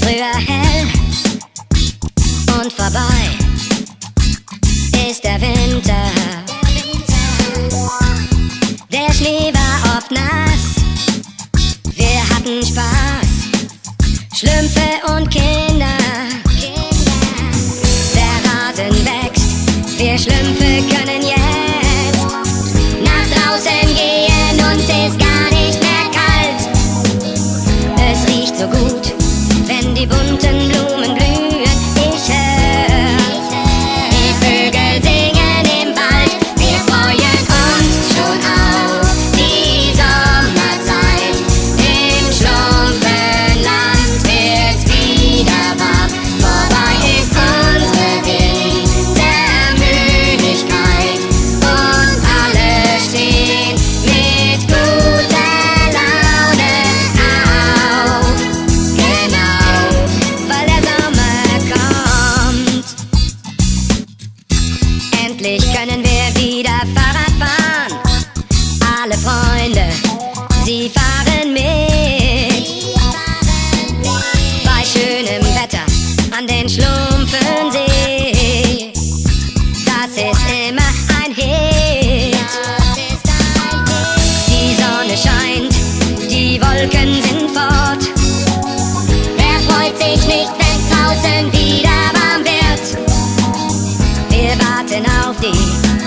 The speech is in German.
früher hell und vorbei ist der Winter. Der Schnee war oft nass, wir hatten Spaß, Schlümpfe und Kinder. Der Rasen wächst, wir Schlümpfe können jetzt nach draußen gehen, uns ist gar nicht mehr kalt. Es riecht so gut, wenn die bunten Blumen blühen. Ich hör die Vögel singen im Wald. Wir freuen uns schon auf die Sommerzeit. Im Schlumpfenland wird's wieder warm. Vorbei ist unsere Wintermüdigkeit und alle stehen mit guter Laune auf. Genau, weil der Sommer kommt. Endlich können wir wieder Fahrrad fahren. Alle Freunde, sie fahren mit. Bei schönem Wetter an den Schlumpfensee. Das ist immer ein Hit. Die Sonne scheint, die Wolken sind fort. Wer freut sich nicht, wenn's draußen wieder warm wird? Wir warten auf die